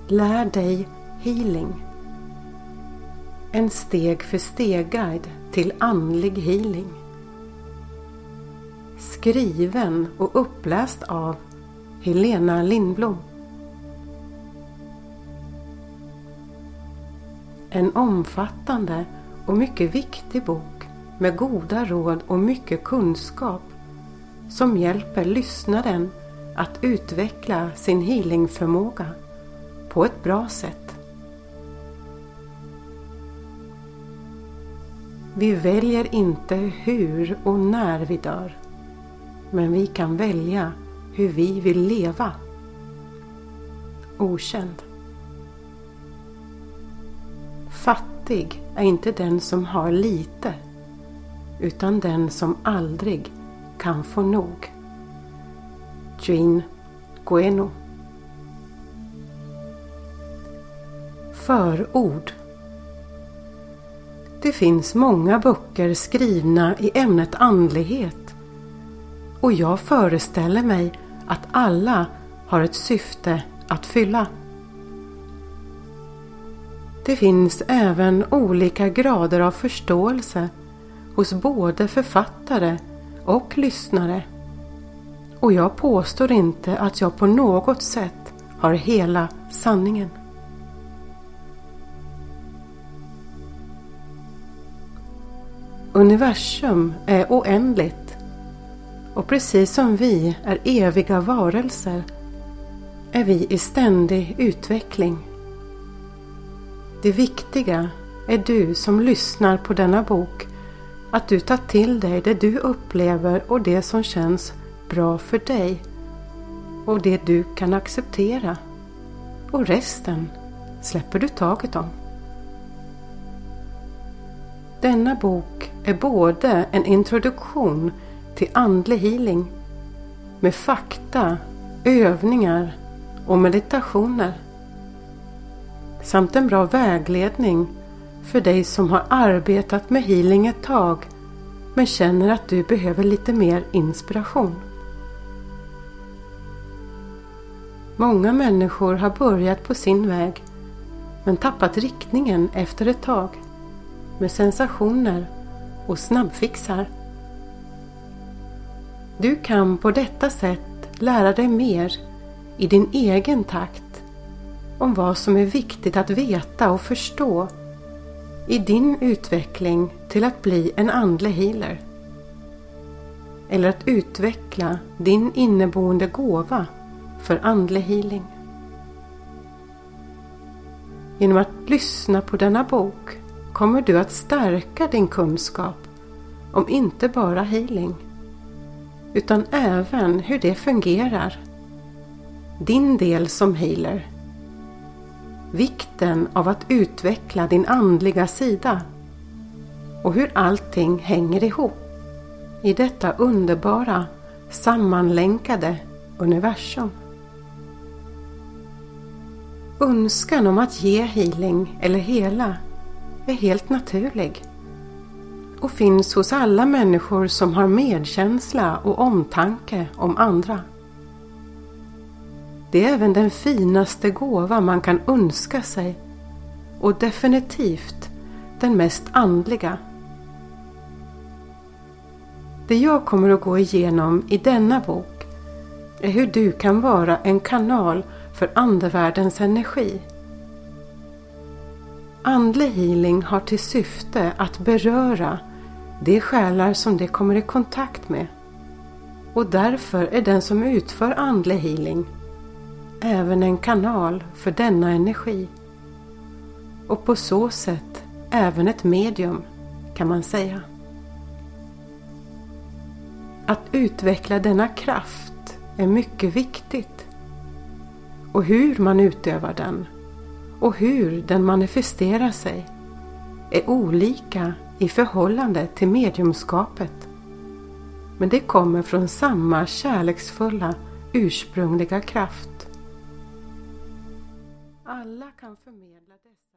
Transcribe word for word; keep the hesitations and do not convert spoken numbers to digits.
Lär dig healing. En steg för steg-guide till andlig healing. Skriven och uppläst av Helena Lindblom. En omfattande och mycket viktig bok med goda råd och mycket kunskap som hjälper lyssnaren att utveckla sin healingförmåga på ett bra sätt. Vi väljer inte hur och när vi dör, men vi kan välja hur vi vill leva. Okänd. Fattig är inte den som har lite, utan den som aldrig kan få nog. Jean Gueno. Förord. Det finns många böcker skrivna i ämnet andlighet, och jag föreställer mig att alla har ett syfte att fylla. Det finns även olika grader av förståelse hos både författare och lyssnare, och jag påstår inte att jag på något sätt har hela sanningen. Universum är oändligt, och precis som vi är eviga varelser är vi i ständig utveckling. Det viktiga är du som lyssnar på denna bok, att du tar till dig det du upplever och det som känns bra för dig och det du kan acceptera, och resten släpper du taget om. Denna bok är både en introduktion till andlig healing med fakta, övningar och meditationer, samt en bra vägledning för dig som har arbetat med healing ett tag men känner att du behöver lite mer inspiration. Många människor har börjat på sin väg men tappat riktningen efter ett tag med sensationer och snabbfixar. Du kan på detta sätt lära dig mer i din egen takt om vad som är viktigt att veta och förstå i din utveckling till att bli en andlig healer, eller att utveckla din inneboende gåva för andlig healing. Genom att lyssna på denna bok kommer du att stärka din kunskap om inte bara healing, utan även hur det fungerar, din del som healer, vikten av att utveckla din andliga sida och hur allting hänger ihop i detta underbara, sammanlänkade universum. Önskan om att ge healing eller hela är helt naturlig och finns hos alla människor som har medkänsla och omtanke om andra. Det är även den finaste gåva man kan önska sig, och definitivt den mest andliga. Det jag kommer att gå igenom i denna bok är hur du kan vara en kanal för andevärldens energi. Andlig healing har till syfte att beröra de själar som det kommer i kontakt med, och därför är den som utför andlig healing även en kanal för denna energi, och på så sätt även ett medium, kan man säga. Att utveckla denna kraft är mycket viktigt, och hur man utövar den och hur den manifesterar sig är olika i förhållande till mediumskapet, men det kommer från samma kärleksfulla ursprungliga kraft. Alla kan förmedla dessa